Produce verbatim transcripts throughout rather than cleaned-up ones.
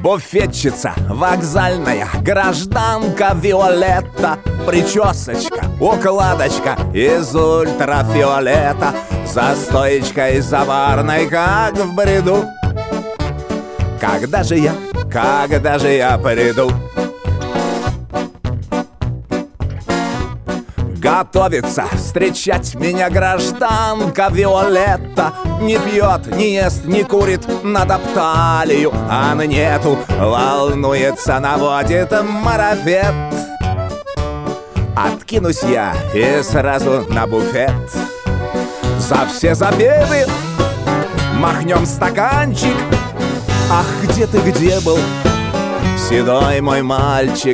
Буфетчица вокзальная, гражданка Виолетта. Причесочка, укладочка из ультрафиолета. За стоечкой заварной, как в бреду. Когда же я, когда же я приду? Готовится встречать меня гражданка Виолетта. Не пьет, не ест, не курит, надопталию Аннету. Волнуется, наводит марафет. Откинусь я и сразу на буфет. За все забеды махнем стаканчик. Ах, где ты, где был, седой мой мальчик?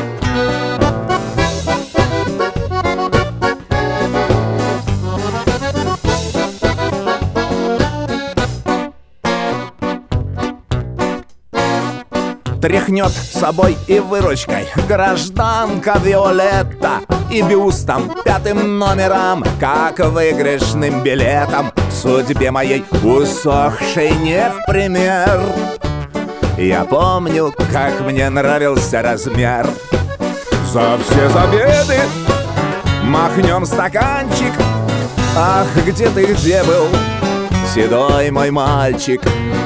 Тряхнет собой и выручкой гражданка Виолетта. И бюстом, пятым номером, как выигрышным билетом, судьбе моей усохшей не в пример. Я помню, как мне нравился размер. За все забеды махнем стаканчик. Ах, где ты, где был, седой мой мальчик?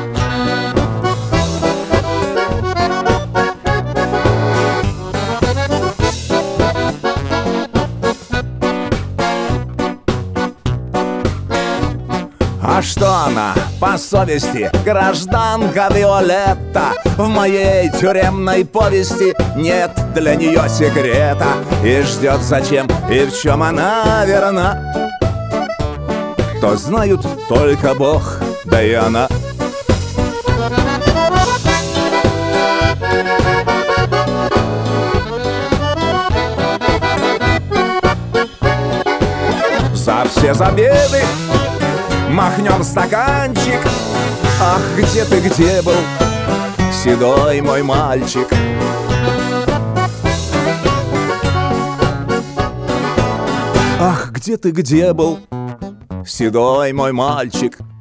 А что она по совести, гражданка Виолетта? В моей тюремной повести нет для нее секрета. И ждет зачем и в чем она верна, то знают только Бог, да и она. За все забеды махнем стаканчик. Ах, где ты, где был, седой мой мальчик? Ах, где ты, где был, седой мой мальчик?